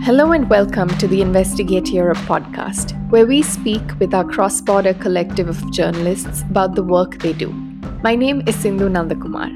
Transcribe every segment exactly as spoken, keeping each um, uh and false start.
Hello and welcome to the Investigate Europe podcast, where we speak with our cross-border collective of journalists about the work they do. My name is Sindhu Nandakumar.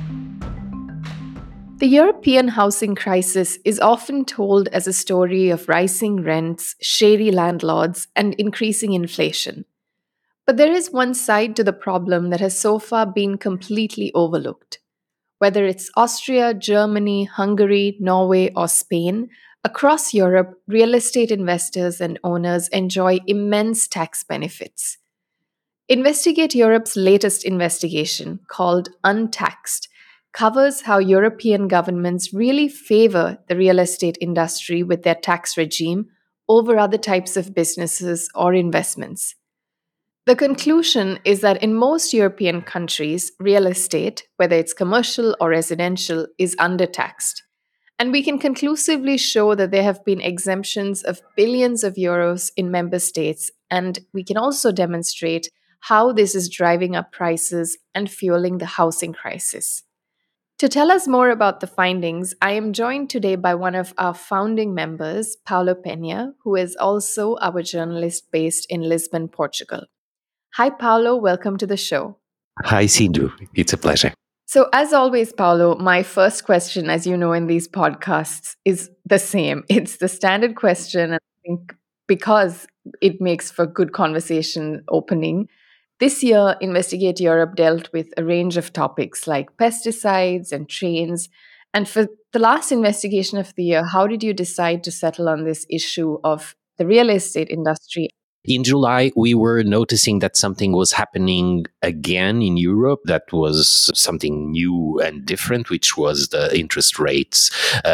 The European housing crisis is often told as a story of rising rents, shady landlords, and increasing inflation. But there is one side to the problem that has so far been completely overlooked. Whether it's Austria, Germany, Hungary, Norway, or Spain, across Europe, real estate investors and owners enjoy immense tax benefits. Investigate Europe's latest investigation, called Untaxed, covers how European governments really favor the real estate industry with their tax regime over other types of businesses or investments. The conclusion is that in most European countries, real estate, whether it's commercial or residential, is undertaxed. And we can conclusively show that there have been exemptions of billions of euros in member states, and we can also demonstrate how this is driving up prices and fueling the housing crisis. To tell us more about the findings, I am joined today by one of our founding members, Paulo Peña, who is also our journalist based in Lisbon, Portugal. Hi, Paulo. Welcome to the show. Hi, Sindhu. It's a pleasure. So, as always, Paulo, my first question, as you know, in these podcasts is the same. It's the standard question. And I think because it makes for good conversation opening, this year, Investigate Europe dealt with a range of topics like pesticides and trains. And for the last investigation of the year, how did you decide to settle on this issue of the real estate industry? In July, we were noticing that something was happening again in Europe that was something new and different, which was the interest rates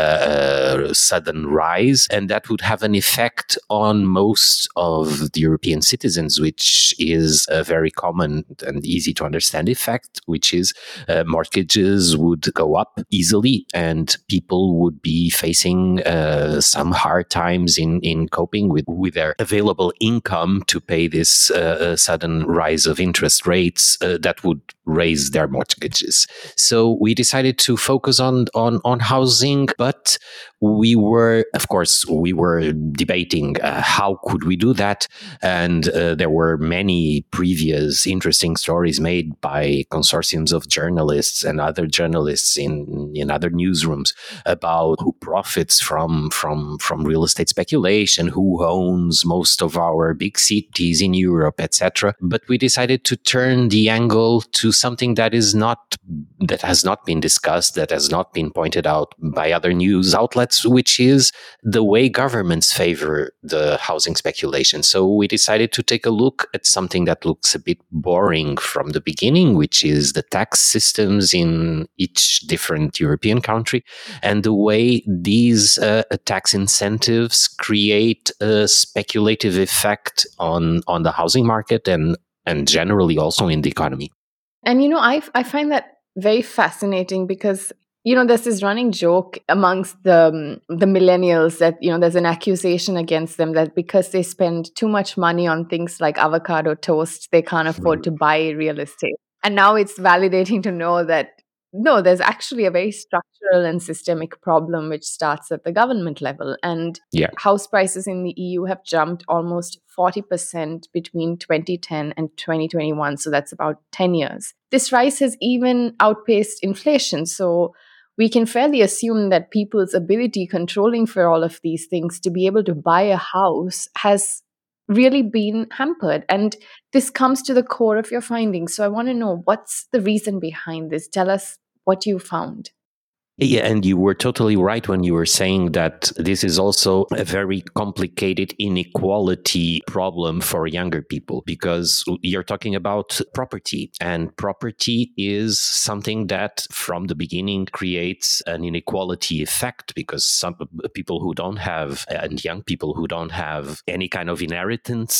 uh, sudden rise. And that would have an effect on most of the European citizens, which is a very common and easy to understand effect, which is uh, mortgages would go up easily and people would be facing uh, some hard times in, in coping with, with their available income to pay this uh, sudden rise of interest rates uh, that would raise their mortgages. So we decided to focus on, on, on housing, but we were, of course, we were debating uh, how could we do that. And uh, there were many previous interesting stories made by consortiums of journalists and other journalists in, in other newsrooms about who profits from, from, from real estate speculation, who owns most of our big cities in Europe, et cetera. But we decided to turn the angle to something that is not, that has not been discussed, that has not been pointed out by other news outlets, which is the way governments favor the housing speculation. So we decided to take a look at something that looks a bit boring from the beginning, which is the tax systems in each different European country and the way these uh, tax incentives create a speculative effect on, on the housing market and, and generally also in the economy. And, you know, I, I find that very fascinating because, you know, there's this running joke amongst the, um, the millennials that, you know, there's an accusation against them that because they spend too much money on things like avocado toast, they can't afford to buy real estate. And now it's validating to know that, no, there's actually a very structural and systemic problem which starts at the government level. And yeah. house prices in the E U have jumped almost forty percent between twenty ten and twenty twenty-one. So that's about ten years. This rise has even outpaced inflation. So we can fairly assume that people's ability controlling for all of these things to be able to buy a house has really been hampered. And this comes to the core of your findings. So I want to know, what's the reason behind this? Tell us what you found. Yeah, and you were totally right when you were saying that this is also a very complicated inequality problem for younger people, because you're talking about property, and property is something that from the beginning creates an inequality effect, because some people who don't have, and young people who don't have any kind of inheritance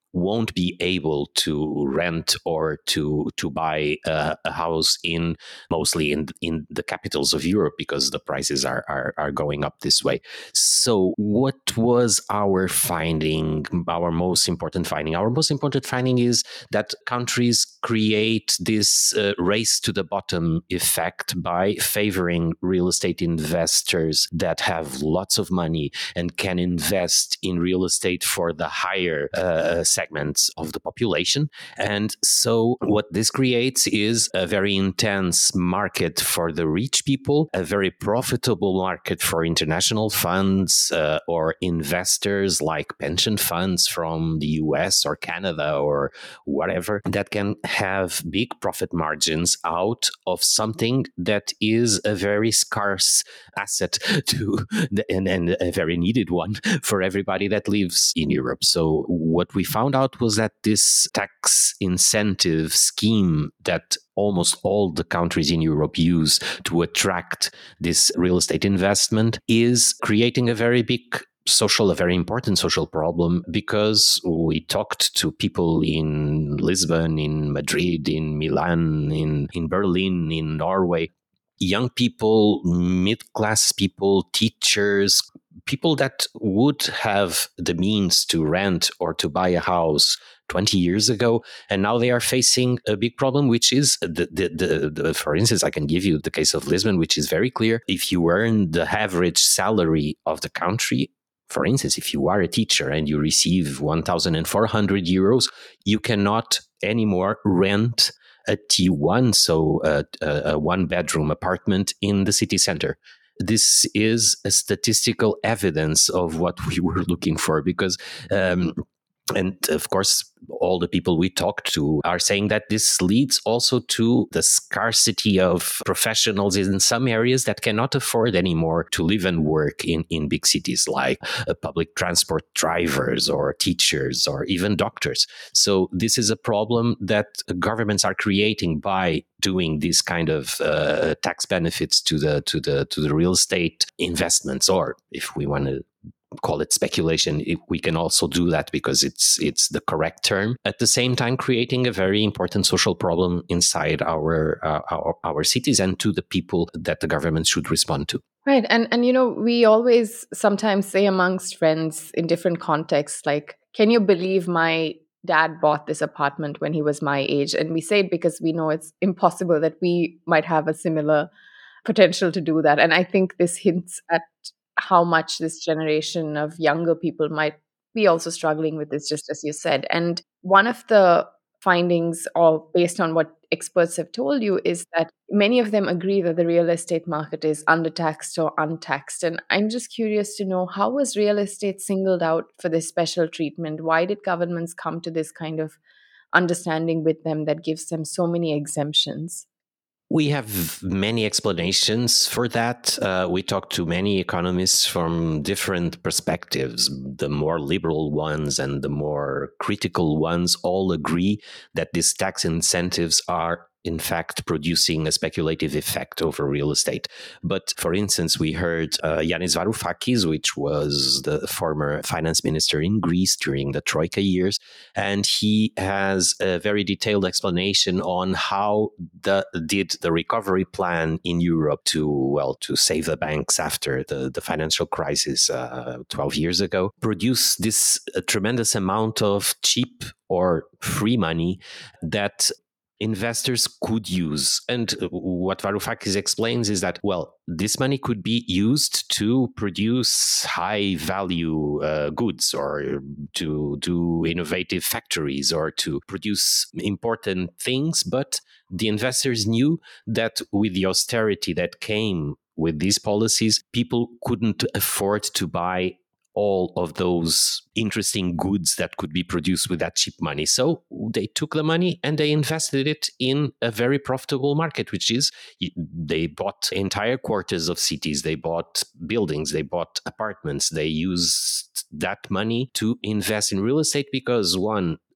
won't be able to rent or to to buy a, a house in mostly in in the capitals of Europe, because the prices are, are are going up this way. So what was our finding, our most important finding? Our most important finding is that countries create this uh, race to the bottom effect by favoring real estate investors that have lots of money and can invest in real estate for the higher uh, segments of the population. And so what this creates is a very intense market for the rich people, a very profitable market for international funds uh, or investors like pension funds from the U S or Canada or whatever, that can have big profit margins out of something that is a very scarce asset to the, and, and a very needed one for everybody that lives in Europe. So what we found out was that this tax incentive scheme that almost all the countries in Europe use to attract this real estate investment is creating a very big social, a very important social problem, because we talked to people in Lisbon, in Madrid, in Milan, in, in Berlin, in Norway, young people, mid-class people, teachers, people that would have the means to rent or to buy a house twenty years ago, and now they are facing a big problem, which is the, the, the, the for instance, I can give you the case of Lisbon, which is very clear. If you earn the average salary of the country, for instance, if you are a teacher and you receive one thousand four hundred euros, you cannot anymore rent a T one, so a, a, a one-bedroom apartment in the city center. This is a statistical evidence of what we were looking for, because um, and of course, all the people we talked to are saying that this leads also to the scarcity of professionals in some areas that cannot afford anymore to live and work in, in big cities, like uh, public transport drivers or teachers or even doctors. So this is a problem that governments are creating by doing these kind of uh, tax benefits to the to the to the real estate investments, or if we want to call it speculation, we can also do that because it's it's the correct term. At the same time, creating a very important social problem inside our uh, our, our cities and to the people that the government should respond to. Right. And and you know, we always sometimes say amongst friends in different contexts, like, can you believe my dad bought this apartment when he was my age? And we say it because we know it's impossible that we might have a similar potential to do that. And I think this hints at how much this generation of younger people might be also struggling with this, just as you said. And one of the findings, or based on what experts have told you, is that many of them agree that the real estate market is undertaxed or untaxed. And I'm just curious to know, how was real estate singled out for this special treatment? Why did governments come to this kind of understanding with them that gives them so many exemptions? We have many explanations for that. Uh, we talked to many economists from different perspectives. The more liberal ones and the more critical ones all agree that these tax incentives are in fact producing a speculative effect over real estate. But for instance, we heard uh, Yanis Varoufakis, which was the former finance minister in Greece during the Troika years, and he has a very detailed explanation on how the, did the recovery plan in Europe to, well, to save the banks after the, the financial crisis uh, twelve years ago, produce this uh, tremendous amount of cheap or free money that investors could use. And what Varoufakis explains is that, well, this money could be used to produce high value uh, goods, or to do innovative factories, or to produce important things. But the investors knew that with the austerity that came with these policies, people couldn't afford to buy all of those interesting goods that could be produced with that cheap money. So they took the money and they invested it in a very profitable market, which is they bought entire quarters of cities, they bought buildings, they bought apartments, they used that money to invest in real estate because, one,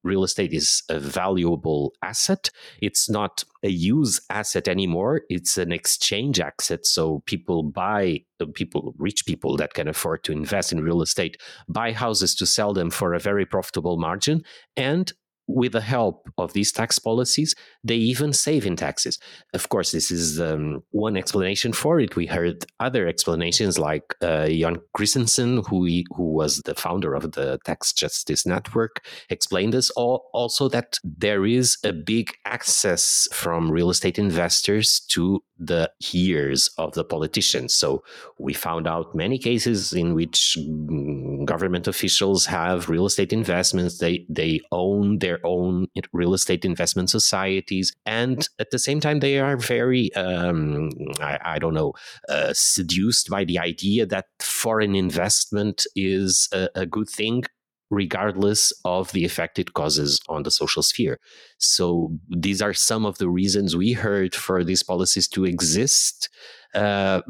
real estate is a valuable asset. It's not a use asset anymore. It's an exchange asset. So people buy, people, rich people that can afford to invest in real estate, buy houses to sell them for a very profitable margin. And with the help of these tax policies, they even save in taxes. Of course, this is um, one explanation for it. We heard other explanations like uh, Jan Christensen, who, who was the founder of the Tax Justice Network, explained this. All, also that there is a big access from real estate investors to the ears of the politicians. So we found out many cases in which government officials have real estate investments. They, they own their own real estate investment societies. And at the same time, they are very, um, I, I don't know, uh, seduced by the idea that foreign investment is a, a good thing, regardless of the effect it causes on the social sphere. So these are some of the reasons we heard for these policies to exist. Uh,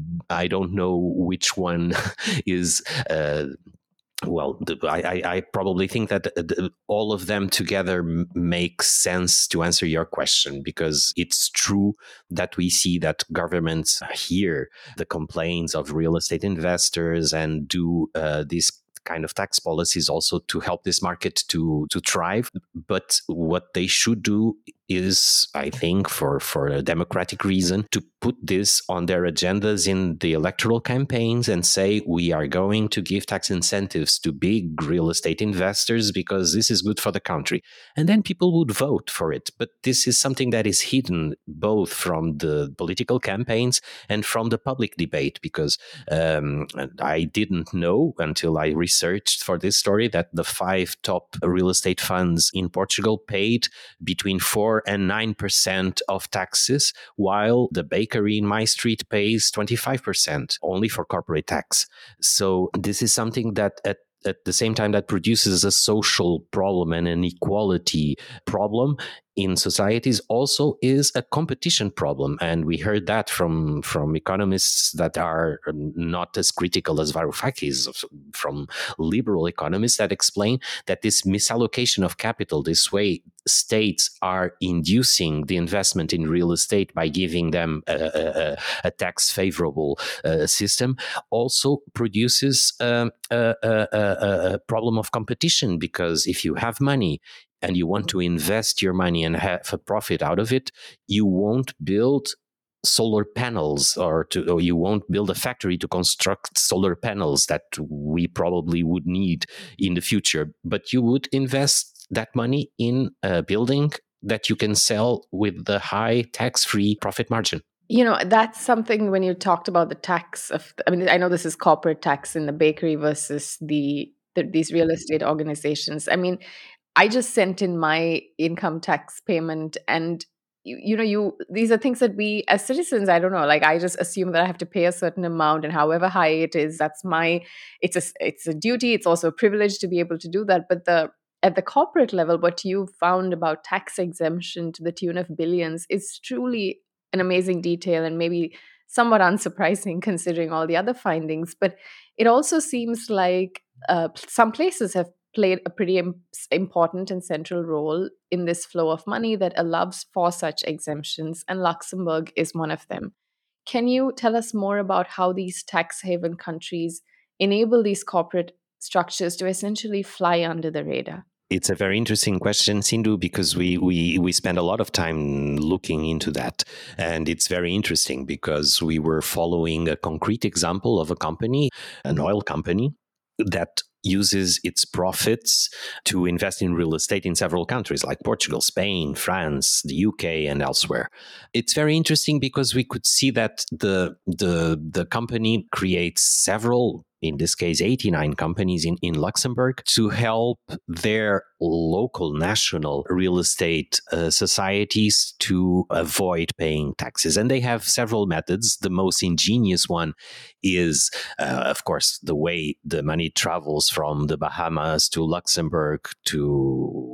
I don't know which one is... Uh, Well, the, I, I probably think that the, all of them together m- make sense to answer your question, because it's true that we see that governments hear the complaints of real estate investors and do uh, these kind of tax policies also to help this market to to thrive. But what they should do is, I think, for, for a democratic reason, to put this on their agendas in the electoral campaigns and say, we are going to give tax incentives to big real estate investors because this is good for the country. And then people would vote for it. But this is something that is hidden both from the political campaigns and from the public debate, because um, I didn't know until I researched for this story that the five top real estate funds in Portugal paid between four and nine percent of taxes, while the bakery in my street pays twenty-five percent only for corporate tax. So this is something that at at the same time that produces a social problem and an equality problem in societies, also is a competition problem. And we heard that from, from economists that are not as critical as Varoufakis, from liberal economists that explain that this misallocation of capital, this way states are inducing the investment in real estate by giving them a, a, a tax favorable uh, system, also produces um, a, a, a, a problem of competition, because if you have money and you want to invest your money and have a profit out of it, you won't build solar panels or to or you won't build a factory to construct solar panels that we probably would need in the future, but you would invest that money in a building that you can sell with the high tax-free profit margin. You know, that's something when you talked about the tax of, I mean, I know this is corporate tax in the bakery versus the, the these real estate organizations. I mean, I just sent in my income tax payment, and you, you know, you these are things that we as citizens, I don't know, like I just assume that I have to pay a certain amount, and however high it is, that's my, it's a it's a duty. It's also a privilege to be able to do that. But the at the corporate level, what you found about tax exemption to the tune of billions is truly an amazing detail, and maybe somewhat unsurprising considering all the other findings. But it also seems like uh, some places have played a pretty im- important and central role in this flow of money that allows for such exemptions, and Luxembourg is one of them. Can you tell us more about how these tax haven countries enable these corporate structures to essentially fly under the radar? It's a very interesting question, Sindhu, because we, we, we spend a lot of time looking into that. And it's very interesting because we were following a concrete example of a company, an oil company, that uses its profits to invest in real estate in several countries like Portugal, Spain, France, the U K, and elsewhere. It's very interesting because we could see that the the the company creates several, in this case, eighty-nine companies in, in Luxembourg to help their local national real estate uh, societies to avoid paying taxes. And they have several methods. The most ingenious one is, uh, of course, the way the money travels from the Bahamas to Luxembourg to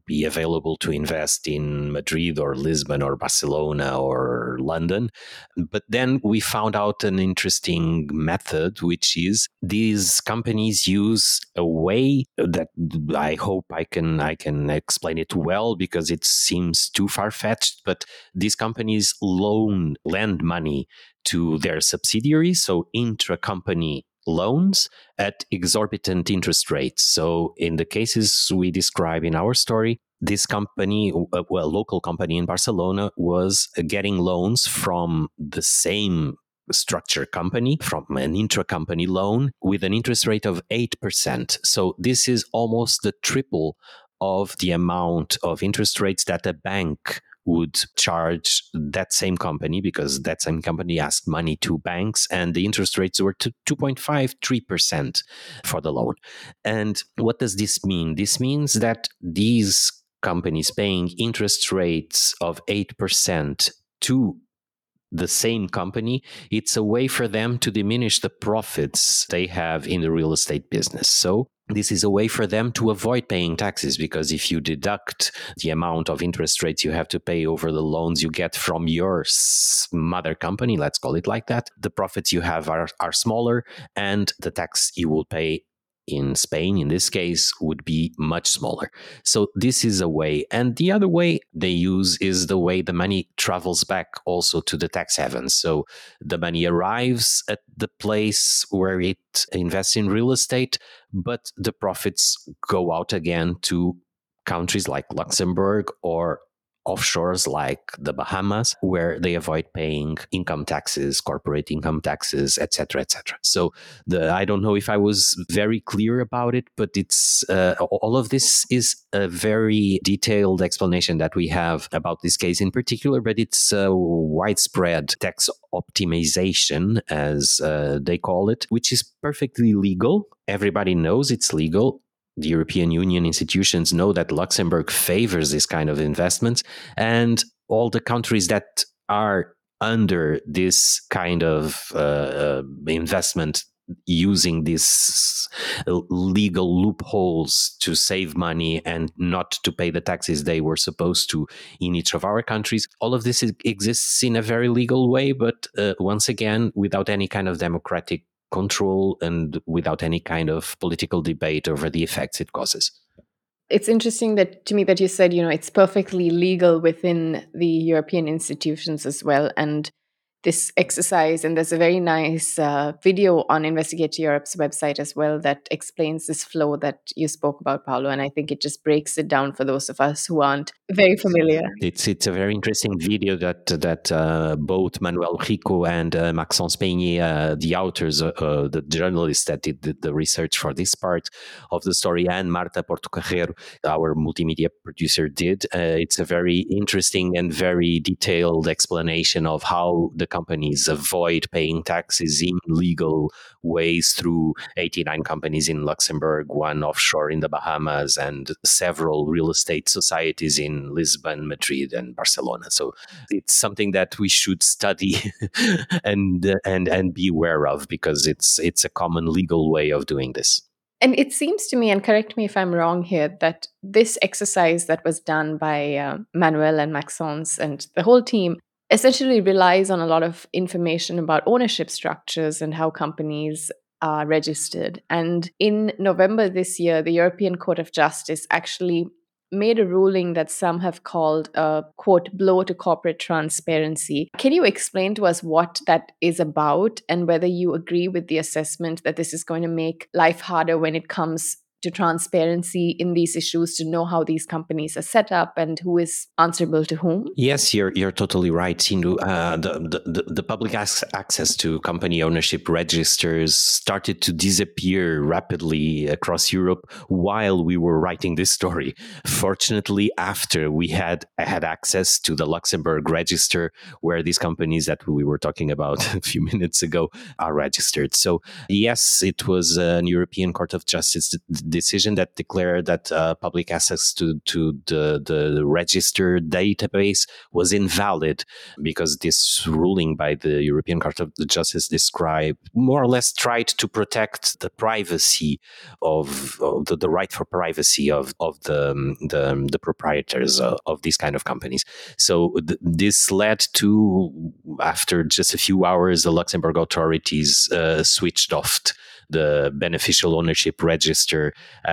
be available to invest in Madrid or Lisbon or Barcelona or London. But then we found out an interesting method, which is these companies use a way that I hope I can I can explain it well, because it seems too far-fetched, but these companies loan lend money to their subsidiaries, so intra-company loans at exorbitant interest rates. So in the cases we describe in our story, this company, uh, well, local company in Barcelona, was getting loans from the same structure company, from an intra-company loan, with an interest rate of eight percent. So this is almost the triple of the amount of interest rates that a bank would charge that same company, because that same company asked money to banks, and the interest rates were to two point five, three percent for the loan. And what does this mean? This means that these companies paying interest rates of eight percent to the same company, it's a way for them to diminish the profits they have in the real estate business. So this is a way for them to avoid paying taxes, because if you deduct the amount of interest rates you have to pay over the loans you get from your mother company, let's call it like that, the profits you have are, are smaller, and the tax you will pay in Spain, in this case, would be much smaller. So this is a way. And the other way they use is the way the money travels back also to the tax havens. So the money arrives at the place where it invests in real estate, but the profits go out again to countries like Luxembourg or offshores like the Bahamas, where they avoid paying income taxes, corporate income taxes, et cetera, et cetera. So the, I don't know if I was very clear about it, but it's uh, all of this is a very detailed explanation that we have about this case in particular, but it's uh, widespread tax optimization, as uh, they call it, which is perfectly legal. Everybody knows it's legal. The European Union institutions know that Luxembourg favors this kind of investments, and all the countries that are under this kind of uh, investment using these legal loopholes to save money and not to pay the taxes they were supposed to in each of our countries. All of this exists in a very legal way, but uh, once again, without any kind of democratic control and without any kind of political debate over the effects it causes. It's interesting that to me that you said, you know, it's perfectly legal within the European institutions as well. And this exercise, and there's a very nice uh, video on Investigate Europe's website as well that explains this flow that you spoke about, Paulo, and I think it just breaks it down for those of us who aren't very familiar. It's it's a very interesting video that that uh, both Manuel Rico and uh, Maxence Peigné, uh, the authors, uh, uh, the journalists that did the, the research for this part of the story, and Marta Portocarrero, our multimedia producer, did. Uh, it's a very interesting and very detailed explanation of how the companies avoid paying taxes in legal ways through eighty-nine companies in Luxembourg, one offshore in the Bahamas, and several real estate societies in Lisbon, Madrid, and Barcelona. So it's something that we should study and uh, and and be aware of, because it's it's a common legal way of doing this. And it seems to me, and correct me if I'm wrong here, that this exercise that was done by uh, Manuel and Maxence and the whole team essentially relies on a lot of information about ownership structures and how companies are registered. And in November this year, the European Court of Justice actually made a ruling that some have called a, quote, blow to corporate transparency. Can you explain to us what that is about and whether you agree with the assessment that this is going to make life harder when it comes to transparency in these issues, to know how these companies are set up and who is answerable to whom? Yes, you're you're totally right, Sindhu. Uh, the, the, the public access to company ownership registers started to disappear rapidly across Europe while we were writing this story. Fortunately, after we had had access to the Luxembourg register, where these companies that we were talking about a few minutes ago are registered. So yes, it was an European Court of Justice decision that declared that uh, public access to, to the, the registered database was invalid, because this ruling by the European Court of Justice described, more or less tried to protect the privacy of, of the, the right for privacy of, of the, the, the proprietors of, of these kind of companies. So th- this led to, after just a few hours, the Luxembourg authorities uh, switched off the beneficial ownership register,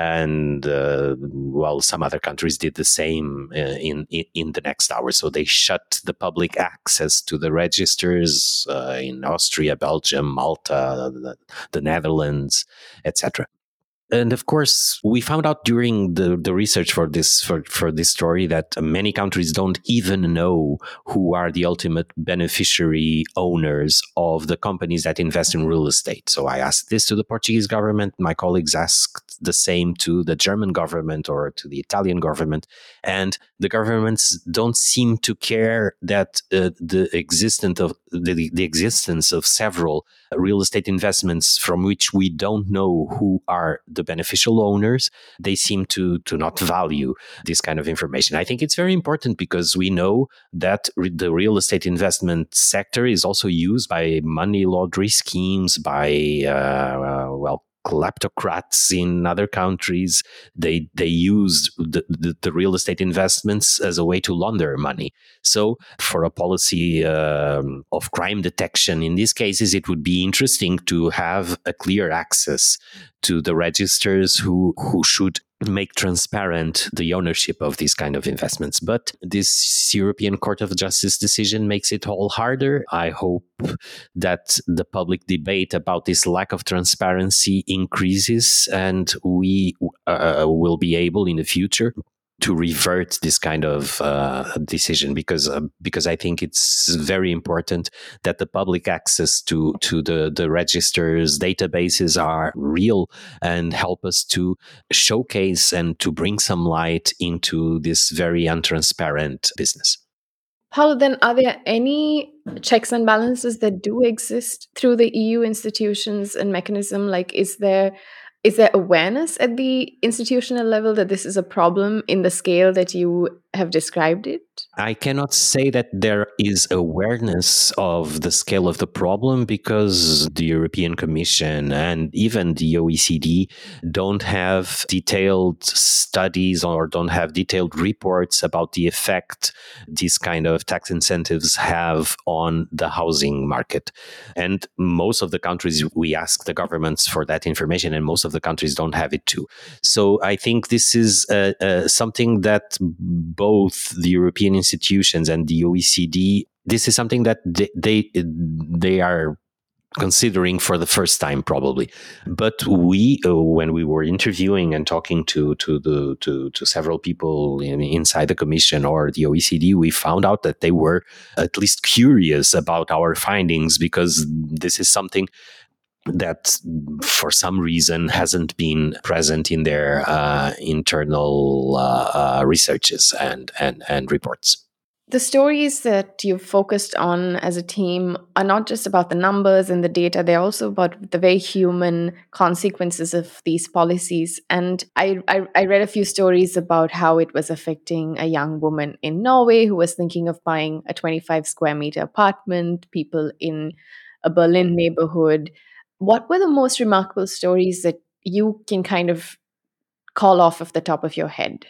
and uh, well, some other countries did the same uh, in, in in the next hour. So they shut the public access to the registers uh, in Austria, Belgium, Malta, the, the Netherlands, et cetera. And of course, we found out during the, the research for this for, for this story that many countries don't even know who are the ultimate beneficiary owners of the companies that invest in real estate. So I asked this to the Portuguese government. My colleagues asked the same to the German government or to the Italian government. And the governments don't seem to care that uh, the existence of the, the existence of several real estate investments from which we don't know who are the beneficial owners. They seem to to not value this kind of information. I think it's very important, because we know that re- the real estate investment sector is also used by money laundering schemes, by uh, uh, well, kleptocrats in other countries. They they use the, the, the real estate investments as a way to launder money. So for a policy um, of crime detection in these cases, it would be interesting to have a clear access to the registers who who should make transparent the ownership of these kind of investments. But this European Court of Justice decision makes it all harder. I hope that the public debate about this lack of transparency increases, and we uh, will be able in the future to revert this kind of uh, decision, because uh, because I think it's very important that the public access to to the the registers databases are real and help us to showcase and to bring some light into this very untransparent business. Paulo, then are there any checks and balances that do exist through the E U institutions and mechanism? Like, is there is there awareness at the institutional level that this is a problem in the scale that you have described it? I cannot say that there is awareness of the scale of the problem, because the European Commission and even the O E C D don't have detailed studies or don't have detailed reports about the effect these kind of tax incentives have on the housing market. And most of the countries, we ask the governments for that information, and most of the countries don't have it too. So I think this is uh, uh, something that both the European institutions and the O E C D, this is something that they they, they are considering for the first time, probably. But we, uh, when we were interviewing and talking to to the to, to several people in, inside the Commission or the O E C D, we found out that they were at least curious about our findings, because this is something that for some reason hasn't been present in their uh, internal uh, uh, researches and, and, and reports. The stories that you've focused on as a team are not just about the numbers and the data, they're also about the very human consequences of these policies. And I, I, I read a few stories about how it was affecting a young woman in Norway who was thinking of buying a twenty-five square meter apartment, people in a Berlin neighborhood. What were the most remarkable stories that you can kind of call off of the top of your head?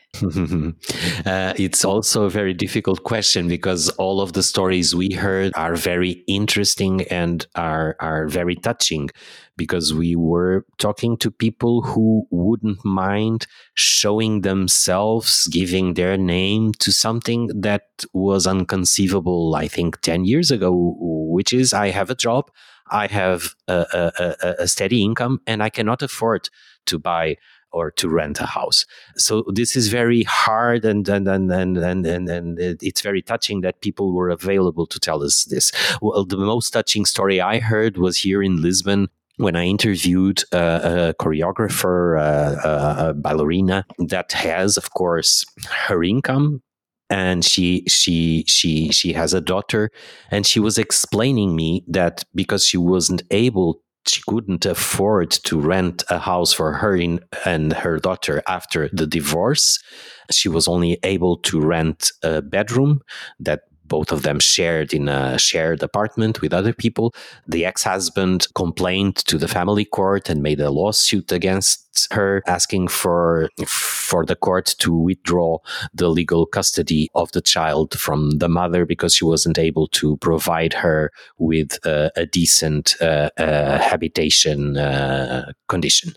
uh, it's also a very difficult question, because all of the stories we heard are very interesting and are are very touching, because we were talking to people who wouldn't mind showing themselves, giving their name to something that was unconceivable, I think, ten years ago, which is, I have a job, I have a, a, a steady income, and I cannot afford to buy or to rent a house. So this is very hard, and and and and and and, and it's very touching that people were available to tell us this. Well, the most touching story I heard was here in Lisbon, when I interviewed uh, a choreographer, uh, a ballerina that has, of course, her income. And she she she she has a daughter, and she was explaining me that because she wasn't able she couldn't afford to rent a house for her in, and her daughter after the divorce. She was only able to rent a bedroom that both of them shared in a shared apartment with other people. The ex-husband complained to the family court and made a lawsuit against her, asking for for the court to withdraw the legal custody of the child from the mother because she wasn't able to provide her with uh, a decent uh, uh, habitation uh, condition.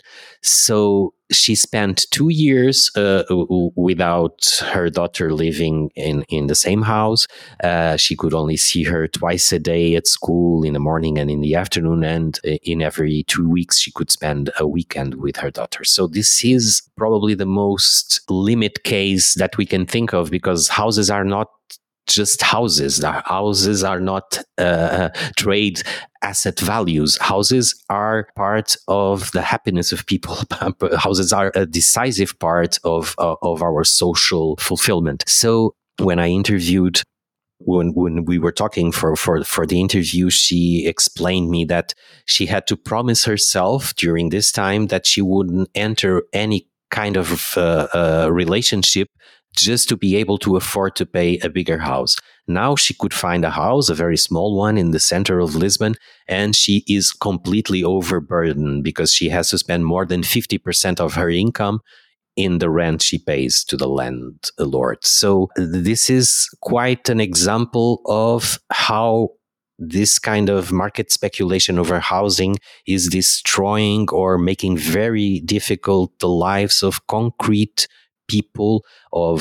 So she spent two years uh, w- without her daughter living in, in the same house. Uh, she could only see her twice a day at school, in the morning and in the afternoon. And in every two weeks, she could spend a weekend with her daughter. So this is probably the most limit case that we can think of, because houses are not just houses. The houses are not uh, trade asset values. Houses are part of the happiness of people. Houses are a decisive part of uh, of our social fulfillment. So when I interviewed, when when we were talking for, for, for the interview, she explained me that she had to promise herself during this time that she wouldn't enter any kind of uh, uh, relationship just to be able to afford to pay a bigger house. Now she could find a house, a very small one in the center of Lisbon, and she is completely overburdened because she has to spend more than fifty percent of her income in the rent she pays to the landlord. So this is quite an example of how this kind of market speculation over housing is destroying or making very difficult the lives of concrete people, of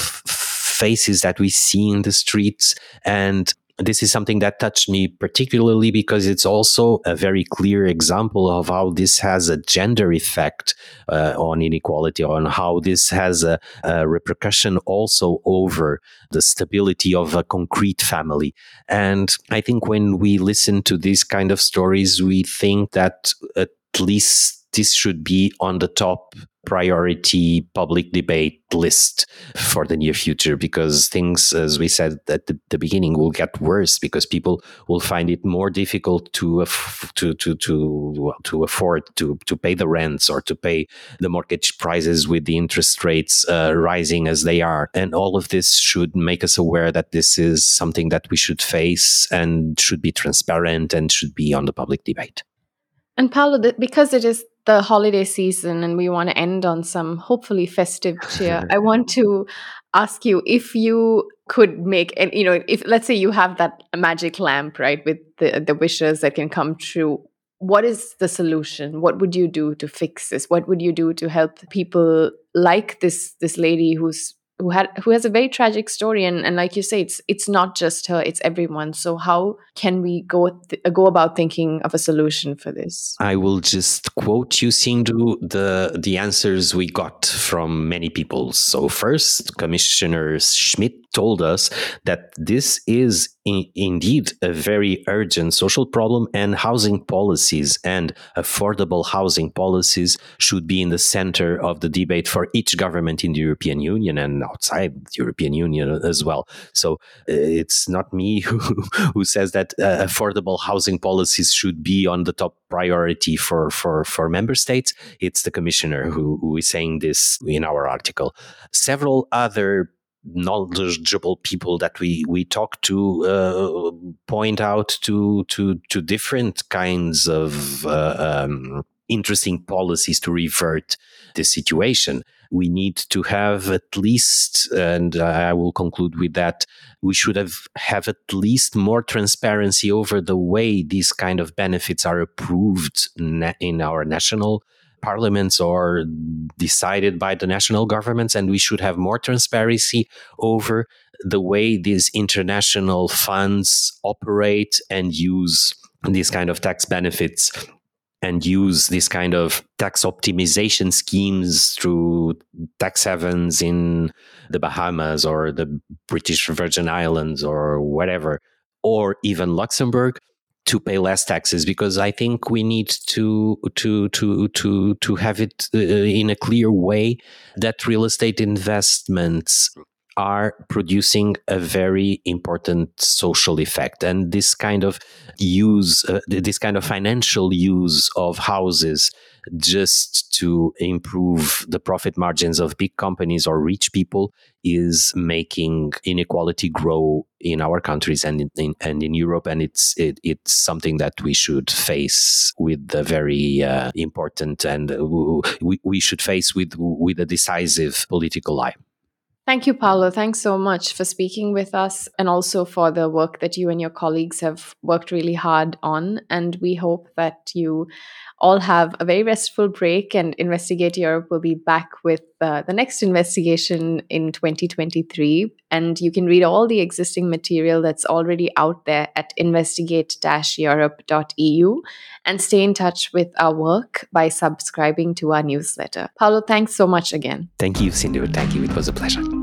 faces that we see in the streets. And this is something that touched me particularly because it's also a very clear example of how this has a gender effect uh, on inequality, on how this has a, a repercussion also over the stability of a concrete family. And I think when we listen to these kind of stories, we think that at least this should be on the top priority public debate list for the near future, because things, as we said at the, the beginning, will get worse because people will find it more difficult to aff- to to to to afford to to pay the rents or to pay the mortgage prices with the interest rates uh, rising as they are. And all of this should make us aware that this is something that we should face and should be transparent and should be on the public debate. And Paolo, th- because it is the holiday season and we want to end on some hopefully festive cheer, I want to ask you if you could make, and you know, if let's say you have that magic lamp, right, with the the wishes that can come true. What is the solution? What would you do to fix this? What would you do to help people like this this lady who's who had who has a very tragic story, and, and like you say, it's it's not just her, it's everyone. So how can we go th- go about thinking of a solution for this? I will just quote you, Sindhu, the the answers we got from many people. So first, Commissioner Schmidt told us that this is in, indeed a very urgent social problem, and housing policies and affordable housing policies should be in the center of the debate for each government in the European Union and outside the European Union as well. So uh, it's not me who, who says that uh, affordable housing policies should be on the top priority for, for, for member states. It's the commissioner who, who is saying this in our article. Several other knowledgeable people that we we talk to uh, point out to to to different kinds of uh, um, interesting policies to revert the situation. We need to have at least, and I will conclude with that, we should have, have at least more transparency over the way these kind of benefits are approved na- in our national parliaments or decided by the national governments. And we should have more transparency over the way these international funds operate and use these kind of tax benefits and use this kind of tax optimization schemes through tax havens in the Bahamas or the British Virgin Islands or whatever, or even Luxembourg, to pay less taxes, because I think we need to to to to to have it uh, in a clear way that real estate investments are producing a very important social effect. And this kind of use, uh, this kind of financial use of houses just to improve the profit margins of big companies or rich people is making inequality grow in our countries and in, in and in Europe, and it's it, it's something that we should face with a very uh, important and uh, we, we should face with with a decisive political eye. Thank you, Paolo. Thanks so much for speaking with us and also for the work that you and your colleagues have worked really hard on. And we hope that you all have a very restful break, and Investigate Europe will be back with uh, the next investigation in twenty twenty-three. And you can read all the existing material that's already out there at investigate dash europe dot e u and stay in touch with our work by subscribing to our newsletter. Paolo, thanks so much again. Thank you, Sindhu. Thank you. It was a pleasure.